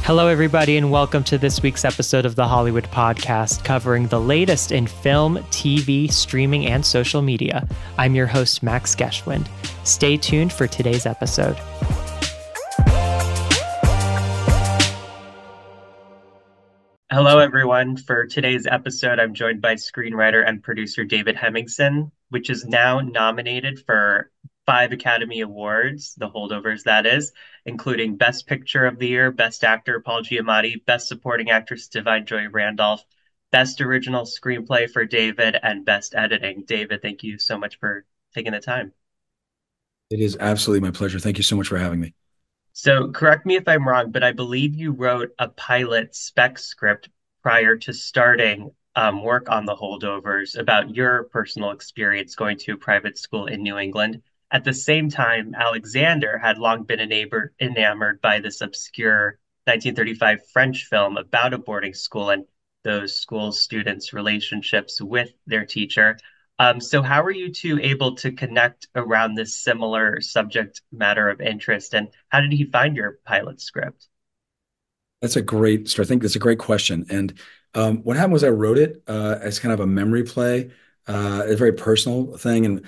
Hello, everybody, and welcome to this week's episode of the Hollywood Podcast, covering the latest in film, TV, streaming, and social media. I'm your host, Max Geschwind. Stay tuned for today's episode. Hello, everyone. For today's episode, I'm joined by screenwriter and producer David Hemmingson, which is now nominated for 5 Academy Awards, The Holdovers, that is, including Best Picture of the Year, Best Actor Paul Giamatti, Best Supporting Actress Da'Vine Joy Randolph, Best Original Screenplay for David, and Best Editing. David, thank you so much for taking the time. It is absolutely my pleasure. Thank you so much for having me. So correct me if I'm wrong, but I believe you wrote a pilot spec script prior to starting work on The Holdovers about your personal experience going to a private school in New England. At the same time, Alexander had long been enamored by this obscure 1935 French film about a boarding school and those school students' relationships with their teacher. So how are you two able to connect around this similar subject matter of interest, and how did he find your pilot script? That's a great start. I think that's a great question. And what happened was I wrote it as kind of a memory play, a very personal thing. And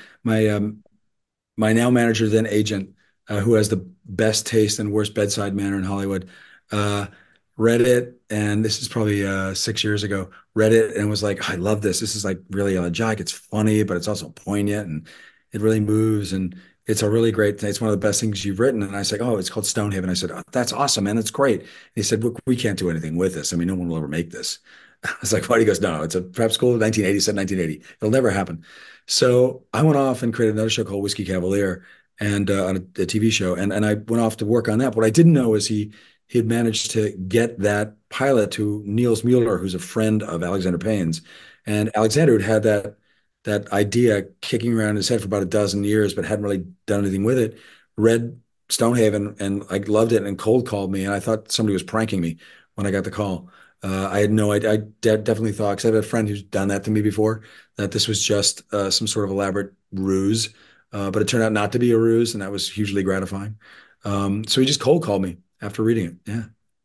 my now manager, then agent, who has the best taste and worst bedside manner in Hollywood, uh, read it. And this is probably 6 years ago. Read it and was like, I love this. This is like really elegiac. It's funny, but it's also poignant and it really moves. And it's a really great thing. It's one of the best things you've written. And I said, oh, it's called Stonehaven. I said, oh, that's awesome, man. That's great. And he said, we can't do anything with this. I mean, no one will ever make this. I was like, what? He goes, no, it's a prep school, 1980, said 1980. It'll never happen. So I went off and created another show called Whiskey Cavalier and on a TV show. And I went off to work on that. What I didn't know is he had managed to get that pilot to Niels Mueller, who's a friend of Alexander Payne's. And Alexander had had that idea kicking around in his head for about a dozen years, but hadn't really done anything with it. Read Stonehaven and I loved it and cold called me. And I thought somebody was pranking me when I got the call. I had no idea. Definitely thought, because I have a friend who's done that to me before, that this was just some sort of elaborate ruse. But it turned out not to be a ruse, and that was hugely gratifying. So he just cold called me after reading it. Yeah.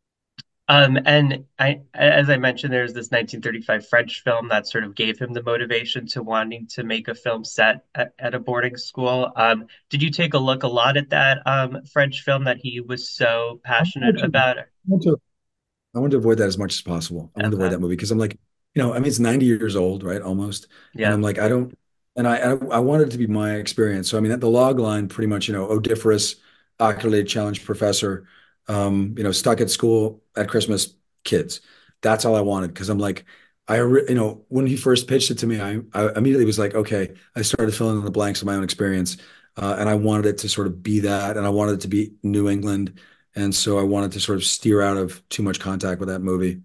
And as I mentioned, there's this 1935 French film that sort of gave him the motivation to wanting to make a film set at a boarding school. Did you take a look a lot at that French film that he was so passionate about? I want to avoid that as much as possible. I want to avoid Okay. that movie because I'm like, I mean, it's 90 years old, right? Almost. And Yeah. I'm like, I don't, and I wanted it to be my experience. So, I mean, the log line pretty much, odoriferous, occulted challenge professor, stuck at school at Christmas, kids. That's all I wanted because I'm like, when he first pitched it to me, I immediately was like, okay, I started filling in the blanks of my own experience. And I wanted it to sort of be that. And I wanted it to be New England. And so I wanted to sort of steer out of too much contact with that movie.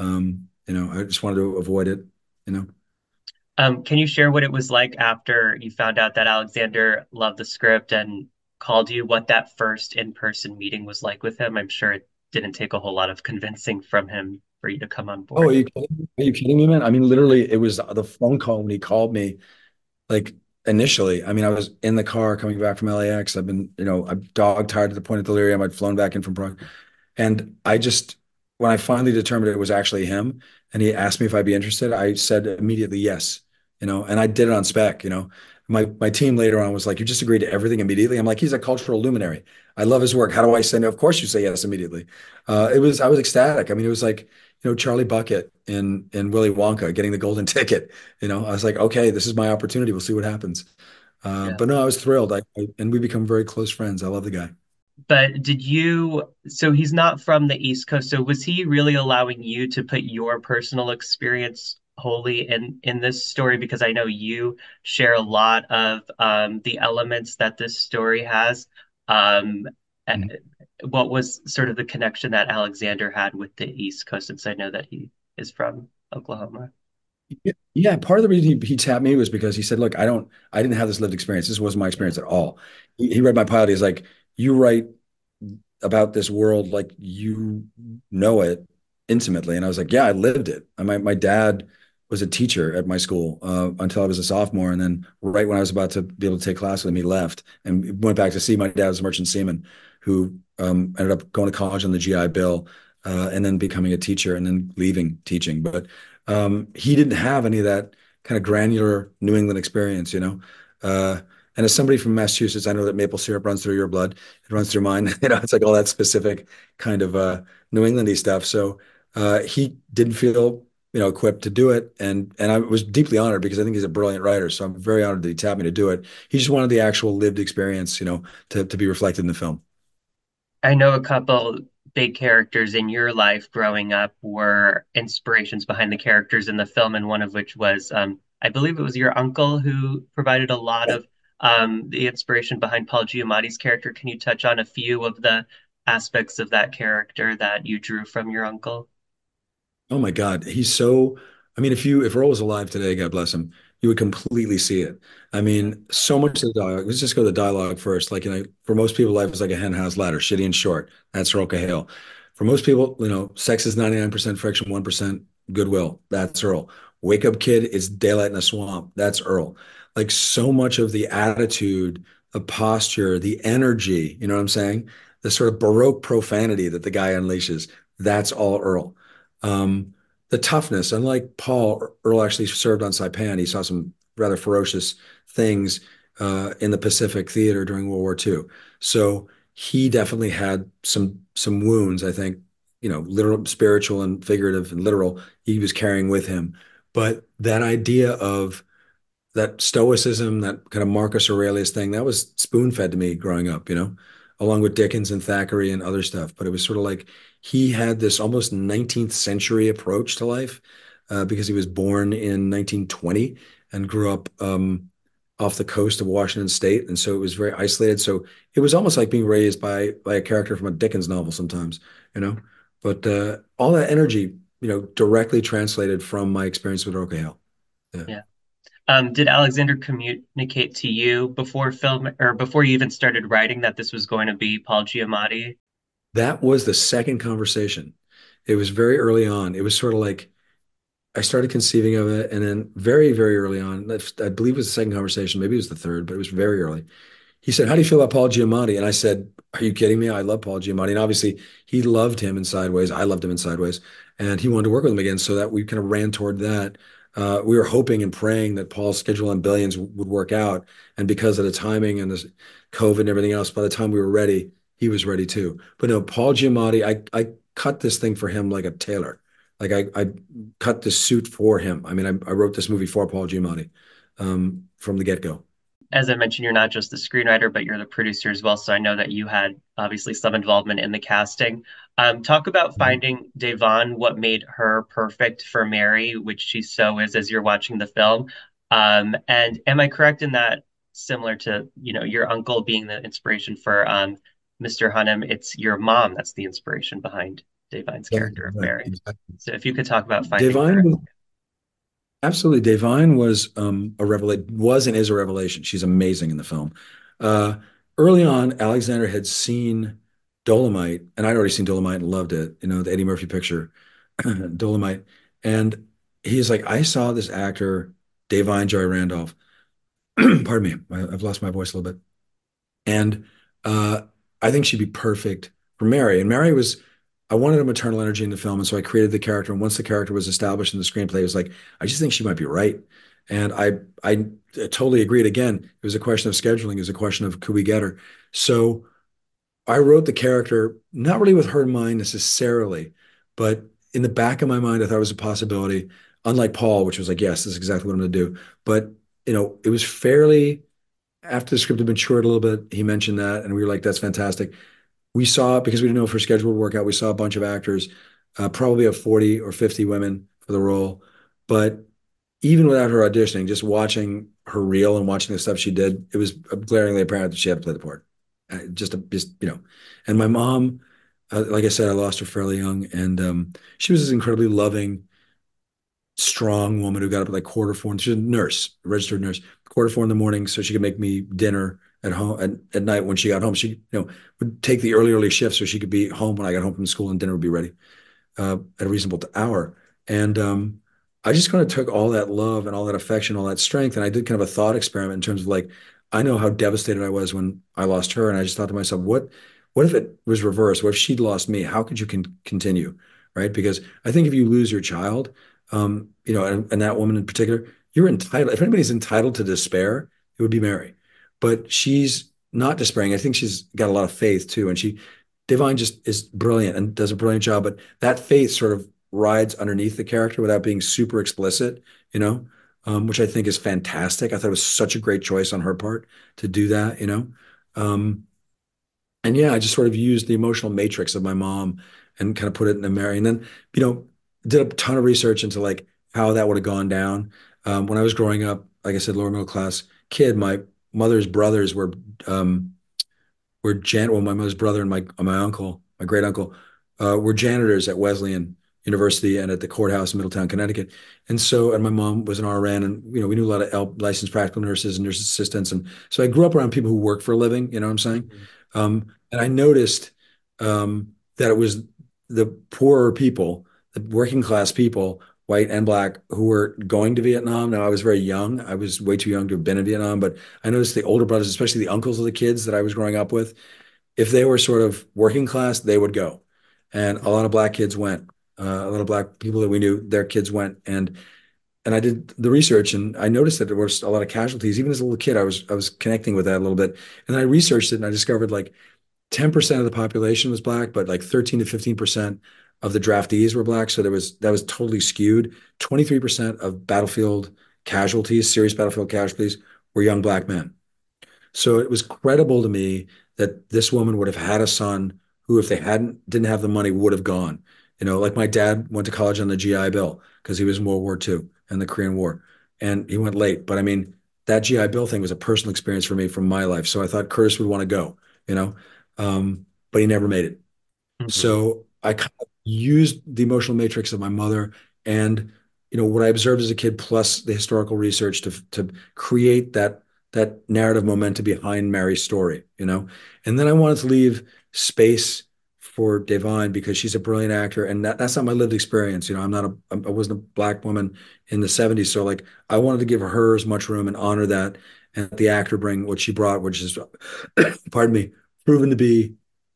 I just wanted to avoid it, you know. Can you share what it was like after you found out that Alexander loved the script and called you, what that first in-person meeting was like with him? I'm sure it didn't take a whole lot of convincing from him for you to come on Oh, board. are you kidding me, man? I mean, literally, it was the phone call when he called me, like initially. I mean, I was in the car coming back from LAX. I'm dog tired to the point of delirium. I'd flown back in from Prague. And when I finally determined it was actually him and he asked me if I'd be interested, I said immediately yes, and I did it on spec. My team later on was like, you just agreed to everything immediately. I'm like, he's a cultural luminary. I love his work. How do I say no? Of course you say yes immediately. I was ecstatic. I mean, it was like, Charlie Bucket in Willy Wonka getting the golden ticket. I was like, okay, this is my opportunity. We'll see what happens. Yeah. But no, I was thrilled. And we become very close friends. I love the guy. But so he's not from the East Coast, so was he really allowing you to put your personal experience wholly in this story? Because I know you share a lot of the elements that this story has. Um, eh, Mhm. what was sort of the connection that Alexander had with the East Coast, since I know that he is from Oklahoma? Yeah, part of the reason he tapped me was because he said, "Look, I didn't have this lived experience. This wasn't my Yeah. experience at all." He read my pilot. He's like, "You write about this world like you know it intimately," and I was like, "Yeah, I lived it." And my dad was a teacher at my school until I was a sophomore, and then right when I was about to be able to take class with him, he left and went back to sea. My dad was a merchant seaman who ended up going to college on the GI Bill. and then becoming a teacher and then leaving teaching. But he didn't have any of that kind of granular New England experience, you know. And as somebody from Massachusetts, I know that maple syrup runs through your blood. It runs through mine. You know, it's like all that specific kind of New Englandy stuff. So he didn't feel, you know, equipped to do it, and I was deeply honored because I think he's a brilliant writer. So I'm very honored that he tapped me to do it. He just wanted the actual lived experience, you know, to be reflected in the film. I know a couple big characters in your life growing up were inspirations behind the characters in the film, and one of which was, I believe it was your uncle who provided a lot of the inspiration behind Paul Giamatti's character. Can you touch on a few of the aspects of that character that you drew from your uncle? Oh my God, he's so. I mean, if Earl was alive today, God bless him, you would completely see it. I Yeah. mean, so much of the dialogue. Let's just go to the dialogue first. Like, you know, for most people, life is like a hen house ladder, shitty and short. That's Earl Cahill. For most people, you know, sex is 99% friction, 1% goodwill. That's Earl. Wake up, kid. It's daylight in a swamp. That's Earl. Like so much of the attitude, the posture, the energy. You know what I'm saying? The sort of Baroque profanity that the guy unleashes. That's all Earl. Um, the toughness, unlike Paul, Earl actually served on Saipan. He saw some rather ferocious things in the Pacific theater during World War II. So he definitely had some wounds, I think, you know, literal, spiritual and figurative and literal, he was carrying with him. But that idea of that stoicism, that kind of Marcus Aurelius thing, that was spoon fed to me growing up, you know, along with Dickens and Thackeray and other stuff. But it was sort of like he had this almost 19th century approach to life because he was born in 1920 and grew up off the coast of Washington State. And so it was very isolated. So it was almost like being raised by a character from a Dickens novel sometimes, you know. But all that energy, you know, directly translated from my experience with Roca Hale. Yeah. Yeah. Did Alexander communicate to you before film or before you even started writing that this was going to be Paul Giamatti? That was the second conversation. It was very early on. It was sort of like I started conceiving of it, and then very, very early on, I believe it was the second conversation, maybe it was the third, but it was very early. He said, "How do you feel about Paul Giamatti?" And I said, "Are you kidding me? I love Paul Giamatti." And obviously, he loved him in Sideways. I loved him in Sideways, and he wanted to work with him again. So that we kind of ran toward that. We were hoping and praying that Paul's schedule on Billions would work out, and because of the timing and the COVID and everything else, by the time we were ready, he was ready too. But no, Paul Giamatti, I cut this thing for him like a tailor. Like I cut the suit for him. I mean, I wrote this movie for Paul Giamatti from the get-go. As I mentioned, you're not just the screenwriter, but you're the producer as well. So I know that you had obviously some involvement in the casting. Talk about Mhm. finding Devon, what made her perfect for Mary, which she so is as you're watching the film. And am I correct in that, similar to, your uncle being the inspiration for Mr. Hunnam, it's your mom that's the inspiration behind Devon's Exactly, character of right, Mary. exactly. So if you could talk about finding Divine her. was absolutely Divine was a revelation was and is a revelation. She's amazing in the film. Uh, Early on, Alexander had seen Dolomite, and I'd already seen Dolomite and loved it, you know, the Eddie Murphy picture, Dolomite. And he's like, I saw this actor, Davine Joy Randolph. Pardon me, I've lost my voice a little bit. And uh, I think she'd be perfect for Mary. And Mary was, I wanted a maternal energy in the film. And so I created the character. And once the character was established in the screenplay, it was like, I just think she might be right. And I totally agreed. Again, it was a question of scheduling. It was a question of could we get her? So I wrote the character not really with her in mind necessarily, but in the back of my mind, I thought it was a possibility. Unlike Paul, which was like, yes, this is exactly what I'm going to do. But you know, it was fairly after the script had matured a little bit, he mentioned that, and we were like, "That's fantastic." We saw because we didn't know if her schedule would work out. We saw a bunch of actors, probably of 40 or 50 women for the role, but even without her auditioning, just watching her reel and watching the stuff she did, it was glaringly apparent that she had to play the part. Just you know, and my mom, like I said, I lost her fairly young, and she was this incredibly loving strong woman who got up at like quarter four. And she's a nurse, a registered nurse, quarter four in the morning, so she could make me dinner at home at night when she got home. She, you know, would take the early shift so she could be home when I got home from school and dinner would be ready at a reasonable hour. And I just kind of took all that love and all that affection, all that strength, and I did kind of a thought experiment in terms of like, I know how devastated I was when I lost her, and I just thought to myself, what if it was reversed? What if she'd lost me? How could you continue? Right? Because I think if you lose your child, and that woman in particular, you're entitled. If anybody's entitled to despair, it would be Mary. But she's not despairing. I think she's got a lot of faith too. And Divine just is brilliant and does a brilliant job. But that faith sort of rides underneath the character without being super explicit, which I think is fantastic. I thought it was such a great choice on her part to do that. Um, and yeah, I just sort of used the emotional matrix of my mom and kind of put it in a Mary. And then, you know, did a ton of research into like how that would have gone down. When I was growing up, like I said, lower middle class kid, my mother's brothers well, my mother's brother and my uncle, my great uncle, were janitors at Wesleyan University and at the courthouse in Middletown, Connecticut. And my mom was an RN, and we knew a lot of licensed practical nurses and nurse assistants, and so I grew up around people who work for a living. You know what I'm saying? Mhm. And I noticed that it was the poorer people, the working class people, white and black, who were going to Vietnam. Now, I was very young. I was way too young to have been in Vietnam, but I noticed the older brothers, especially the uncles of the kids that I was growing up with, if they were sort of working class, they would go. And a lot of black kids went. A lot of black people that we knew, their kids went. And I did the research, and I noticed that there was a lot of casualties. Even as a little kid, I was connecting with that a little bit. And then I researched it, and I discovered like 10% of the population was black, but like 13 to 15% of the draftees were black. So that was totally skewed. 23% of serious battlefield casualties, were young black men. So it was credible to me that this woman would have had a son who, if they didn't have the money, would have gone. Like my dad went to college on the GI Bill because he was in World War II and the Korean War, and he went late. But I mean, that GI Bill thing was a personal experience for me from my life. So I thought Curtis would want to go, you know, but he never made it. Mhm. So I kind of used the emotional matrix of my mother and what I observed as a kid, plus the historical research to create that narrative momentum behind Mary's story. And then I wanted to leave space for Devine because she's a brilliant actor, and that's not my lived experience. I wasn't a black woman in the '70s, so like I wanted to give her as much room and honor that, and the actor bring what she brought, which is, pardon me, proven to be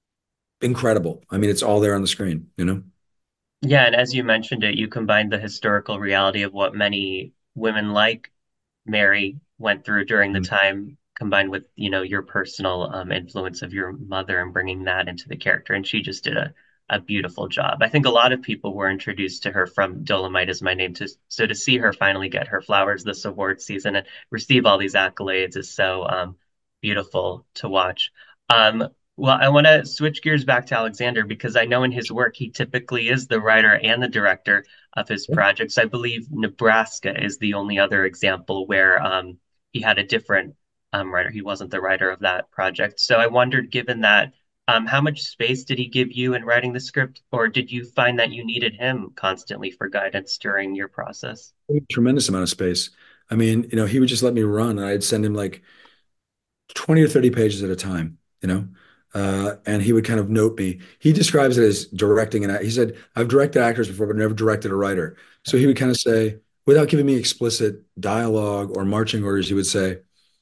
incredible. I mean, it's all there on the screen. Yeah, and as you mentioned it, you combined the historical reality of what many women like Mary went through during the Mm. time, combined with, your personal influence of your mother and bringing that into the character. And she just did a beautiful job. I think a lot of people were introduced to her from Dolomite Is My Name. So to see her finally get her flowers this award season and receive all these accolades is so beautiful to watch. Um, well, I want to switch gears back to Alexander because I know in his work he typically is the writer and the director of his projects. I believe Nebraska is the only other example where he had a different writer. He wasn't the writer of that project. So I wondered, given that, how much space did he give you in writing the script, or did you find that you needed him constantly for guidance during your process? Tremendous amount of space. I mean, he would just let me run, and I'd send him like 20 or 30 pages at a time. And he would kind of note me. He describes it as directing, and he said, I've directed actors before, but never directed a writer. So he would kind of say, without giving me explicit dialogue or marching orders, he would say,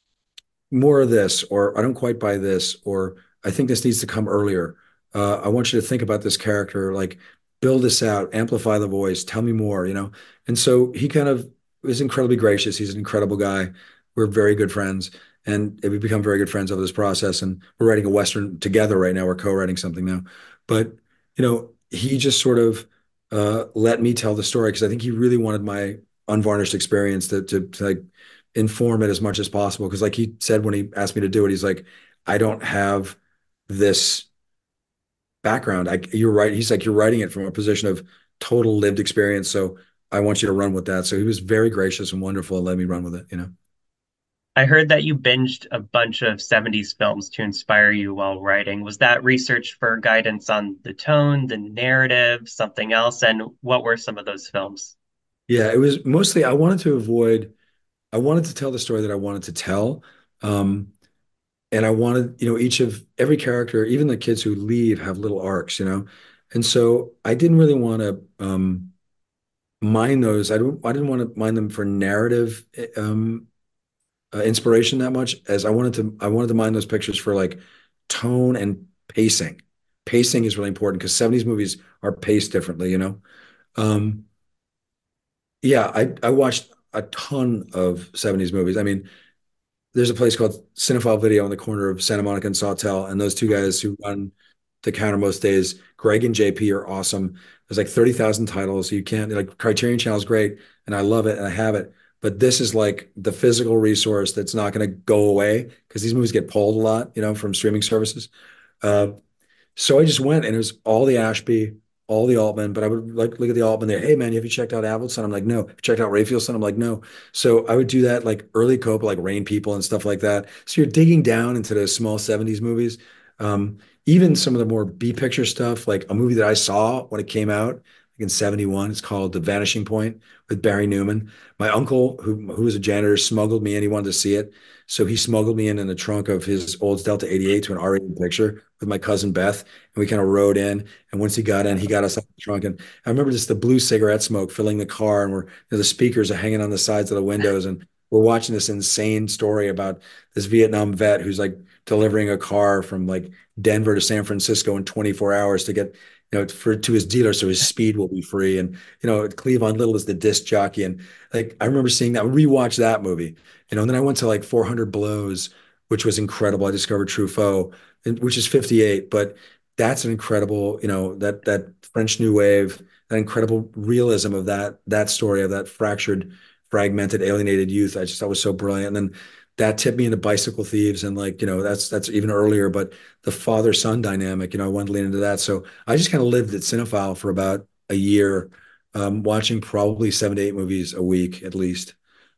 more of this, or I don't quite buy this, or I think this needs to come earlier. I want you to think about this character, like build this out, amplify the voice, tell me more. And so he kind of is incredibly gracious. He's an incredible guy. We're very good friends, and we've become very good friends over this process. And we're writing a Western together right now. We're co-writing something now. But, he just sort of let me tell the story because I think he really wanted my unvarnished experience to like inform it as much as possible. Because, like he said when he asked me to do it, he's like, I don't have this background. You're right. He's like, you're writing it from a position of total lived experience. So I want you to run with that. So he was very gracious and wonderful and let me run with it. I heard that you binged a bunch of 70s films to inspire you while writing. Was that research for guidance on the tone, the narrative, something else? And what were some of those films? Yeah, it was mostly I wanted to tell the story that I wanted to tell. Um, and I wanted, every character, even the kids who leave have little arcs. And so I didn't really want to mine those. I didn't want to mine them for narrative inspiration that much as I wanted to mine those pictures for like tone and pacing. Pacing is really important because 70s movies are paced differently, you know? Um, yeah, I watched a ton of 70s movies. I mean, there's a place called Cinephile Video on the corner of Santa Monica and Sawtelle, and those two guys who run the counter most days, Greg and JP, are awesome. There's like 30,000 titles. So you can't, like, Criterion Channel is great, and I love it and I have it. But this is like the physical resource that's not going to go away because these movies get pulled a lot, you know, from streaming services. Uh, so I just went and it was all the Ashby, all the Altman, but I would like look at the Altman there. Hey man, have you checked out Avildsen? I'm like, no. Have you checked out Rayfieldson? I'm like, no. So I would do that like early Copa, like Rain People and stuff like that. So you're digging down into those small 70s movies. Um, Even some of the more B picture stuff, like a movie that I saw when it came out like in 71. It's called The Vanishing Point with Barry Newman. My uncle, who was a janitor, smuggled me in. He wanted to see it. So he smuggled me in the trunk of his Olds Delta 88 to an R-rated picture with my cousin Beth, and we kind of rode in. And once he got in, he got us out the trunk. And I remember just the blue cigarette smoke filling the car, and the speakers are hanging on the sides of the windows, and we're watching this insane story about this Vietnam vet who's like delivering a car from like Denver to San Francisco in 24 hours to get, for to his dealer so his speed will be free. And Cleavon Little is the disc jockey, and like I remember seeing that, rewatch that movie, and then I went to like 400 Blows, which was incredible. I discovered Truffaut, which is 58, but that's an incredible, that French New Wave, that incredible realism of that story of that fractured, fragmented, alienated youth. I just thought was so brilliant. And then that tipped me into Bicycle Thieves, and like, that's even earlier, but the father-son dynamic, I wanted to lean into that. So I just kind of lived at Cinephile for about a year, watching probably 7 to 8 movies a week at least,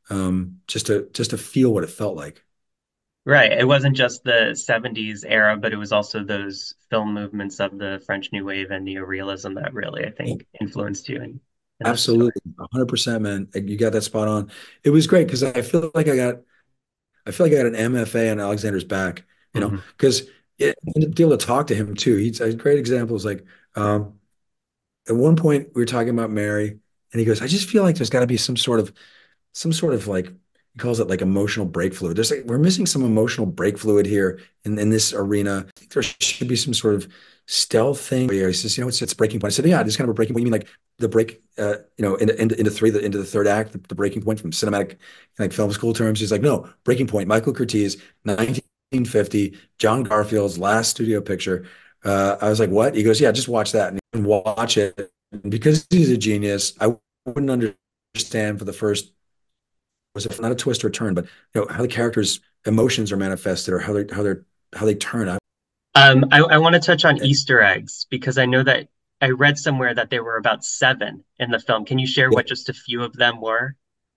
just to feel what it felt like. Right. It wasn't just the 70s era, but it was also those film movements of the French New Wave and neorealism that really, I think, influenced you in this story. Absolutely, 100%, man. You got that spot on. It was great because I feel like I got an MFA on Alexander's back, Hmm. because it to be able to talk to him too. He's a great example is like, at one point we were talking about Mary, and he goes, I just feel like there's got to be some sort of like, he calls it like emotional brake fluid. There's like, we're missing some emotional brake fluid here in this arena. I think there should be some sort of stealth thing. Where he says, it's breaking point. I said, yeah, it's kind of a breaking point. You mean like the break, into the third act, the breaking point from cinematic, like film school terms? He's like, no, breaking point. Michael Curtiz, 1950, John Garfield's last studio picture. I was like, what? He goes, yeah, just watch that and watch it. And because he's a genius, I wouldn't understand for the first, was it not a twist or a turn, but how the characters' emotions are manifested or how they turn out. I want to touch on Easter eggs because I know that I read somewhere that there were about seven in the film. Can you share Yeah. what just a few of them were?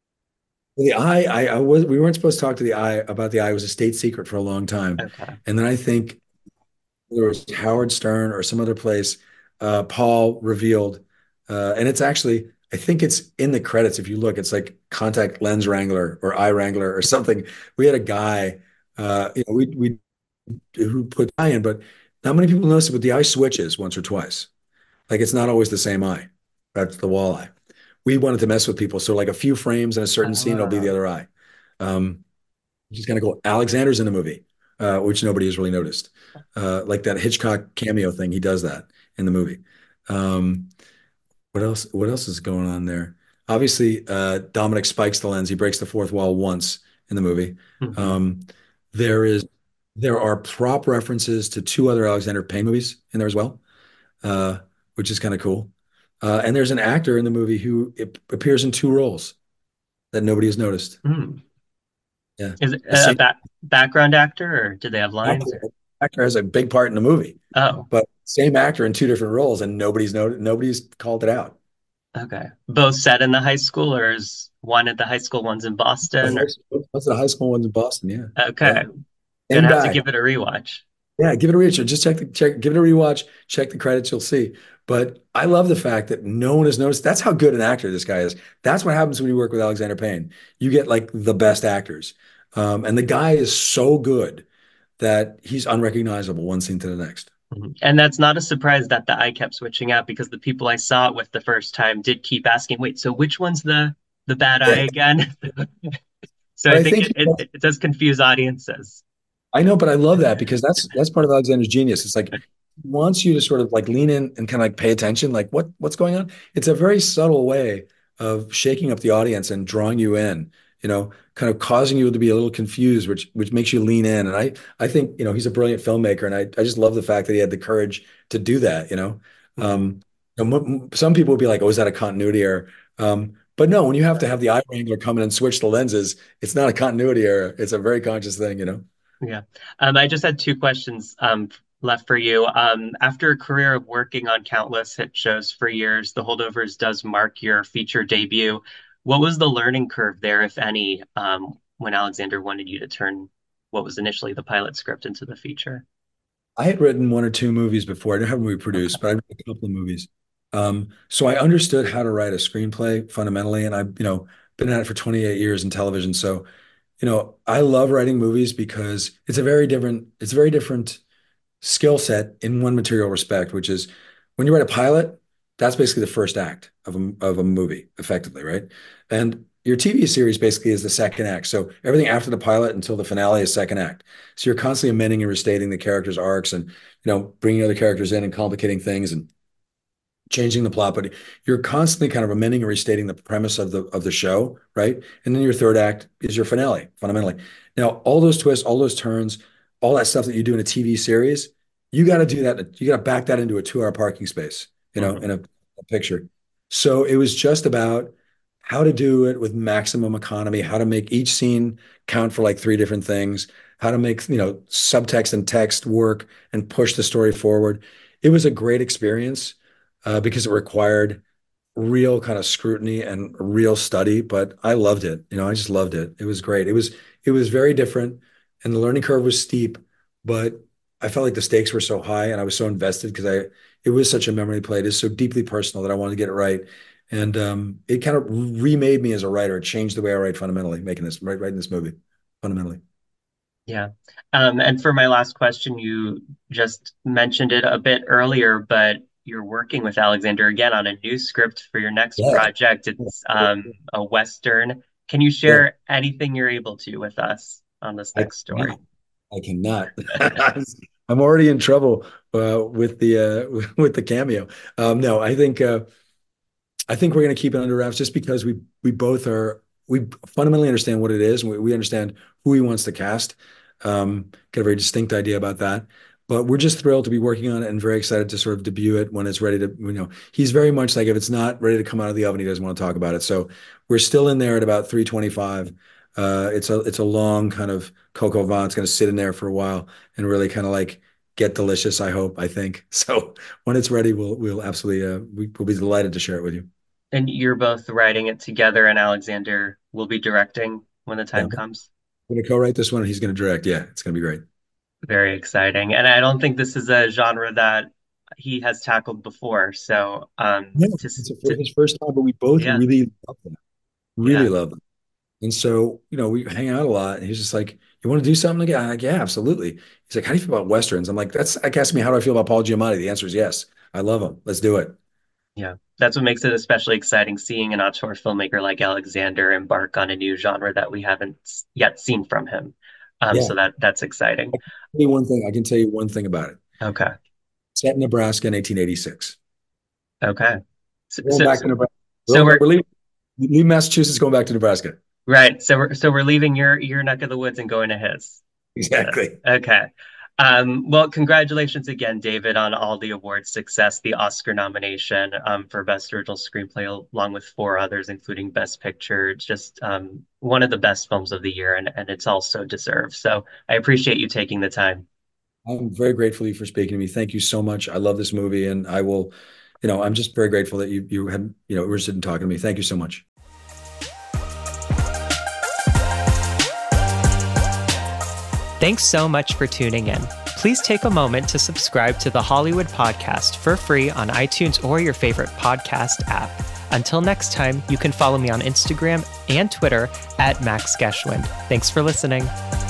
The eye, we weren't supposed to talk to the eye about the eye. It was a state secret for a long time. Okay. And then I think there was Howard Stern or some other place, Paul revealed, and it's actually, I think it's in the credits. If you look, it's like contact lens wrangler or eye wrangler or something. We had a guy, we who put eye in, but not many people notice it, but the eye switches once or twice. Like it's not always the same eye. That's the wall eye. We wanted to mess with people. So like a few frames in a certain scene, it'll be the Ah. other eye. Which is kind of cool. Alexander's in the movie, which nobody has really noticed. Like that Hitchcock cameo thing, he does that in the movie. Um, what else? What else is going on there? Obviously, Dominic spikes the lens. He breaks the fourth wall once in the movie. Mhm. Um, there is there are prop references to two other Alexander Payne movies in there as well, uh, which is kind of cool. And there's an actor in the movie who appears in two roles that nobody has noticed. Hmm. Yeah, Is it the a same background actor or did they have actor, lines or? actor has a big part in the movie, Oh, but same actor in two different roles, and nobody's called it out. okay. Both set in the high school or is one at the high school, one's in Boston or What's the high school ones in Boston? Yeah, yeah, okay. Gonna same have to guy. give it a rewatch. Yeah, give it a rewatch. Just give it a rewatch. Check the credits, you'll see. But I love the fact that no one has noticed. That's how good an actor this guy is. That's what happens when you work with Alexander Payne. You get like the best actors, and the guy is so good that he's unrecognizable one scene to the next. Mhm. And that's not a surprise that the eye kept switching out because the people I saw it with the first time did keep asking, wait, so which one's the bad eye Yeah, again? So but I I think think it does confuse audiences. I know, but I love that because that's part of Alexander's genius. It's like he wants you to sort of like lean in and kind of like pay attention, like what's going on. It's a very subtle way of shaking up the audience and drawing you in, kind of causing you to be a little confused, which makes you lean in. And I think, he's a brilliant filmmaker, and I just love the fact that he had the courage to do that. Mhm. Some people would be like, "Oh, is that a continuity error?" But no, when you have to have the eye wrangler come in and switch the lenses, it's not a continuity error. It's a very conscious thing. Yeah. I just had two questions left for you. After a career of working on countless hit shows for years, The Holdovers does mark your feature debut. What was the learning curve there, if any, when Alexander wanted you to turn what was initially the pilot script into the feature? I had written one or two movies before. I didn't have a movie Okay. produced, but I wrote a couple of movies. So I understood how to write a screenplay fundamentally, and I've been at it for 28 years in television. So, I love writing movies because it's a very different skill set in one material respect, which is when you write a pilot, that's basically the first act of a movie, effectively, right? And your TV series basically is the second act. So everything after the pilot until the finale is second act. So you're constantly amending and restating the characters' arcs and, bringing other characters in and complicating things and changing the plot, but you're constantly kind of amending and restating the premise of the show, right? And then your third act is your finale, fundamentally. Now, all those twists, all those turns, all that stuff that you do in a TV series, you got to do that. You got to back that into a 2 hour parking space, Mhm. in a picture. So it was just about how to do it with maximum economy, how to make each scene count for like three different things, how to make, subtext and text work and push the story forward. It was a great experience because it required real kind of scrutiny and real study, but I loved it. I just loved it. It was great. It was very different, and the learning curve was steep, but I felt like the stakes were so high and I was so invested because it was such a memory play. It is so deeply personal that I wanted to get it right. And it kind of remade me as a writer. It changed the way I write fundamentally, writing this movie fundamentally. Yeah. And for my last question, you just mentioned it a bit earlier, but you're working with Alexander again on a new script for your next Yeah. project. It's a Western. Can you Yeah. share anything you're able to with us on this I next story? cannot. I cannot. I'm already in trouble with the with the cameo. No, I think we're going to keep it under wraps just because we fundamentally understand what it is, and we understand who he wants to cast. Got a very distinct idea about that, but we're just thrilled to be working on it and very excited to sort of debut it when it's ready to. He's very much like if it's not ready to come out of the oven, he doesn't want to talk about it. So we're still in there at about 325. It's a long kind of coq au vin. It's going to sit in there for a while and really kind of like get delicious. I think so. When it's ready, we'll absolutely we'll be delighted to share it with you. And you're both writing it together, and Alexander will be directing when the Yeah, time I'm comes. going to co-write this one, and he's going to direct. Yeah, it's going to be great. Very exciting. And I don't think this is a genre that he has tackled before. So, Yeah, it's his first time, but we both yeah, really love him. Really yeah, love him. And so, we hang out a lot, and he's just like, "You want to do something again?" I'm like, "Yeah, absolutely." He's like, "How do you feel about westerns?" I'm like, "That's like asking me how do I feel about Paul Giamatti." The answer is yes. I love him. Let's do it. yeah. That's what makes it especially exciting seeing an auteur filmmaker like Alexander embark on a new genre that we haven't yet seen from him. Yeah. So that's exciting. I can tell you one thing about it. Okay. Set in Nebraska in 1886. Okay. So, Going so, back so, to Nebraska. so we're We're leaving Massachusetts, going back to Nebraska. right. So we're leaving your neck of the woods and going to his. Exactly. Okay. Well, congratulations again, David, on all the award success, the Oscar nomination for Best Original Screenplay, along with four others, including Best Picture. It's just one of the best films of the year, and it's also deserved. So I appreciate you taking the time. I'm very grateful for speaking to me. Thank you so much. I love this movie, and I'm just very grateful that you had, were interested in talking to me. Thank you so much. Thanks so much for tuning in. Please take a moment to subscribe to the Hollywood Podcast for free on iTunes or your favorite podcast app. Until next time, you can follow me on Instagram and Twitter at Max Geschwind. Thanks for listening.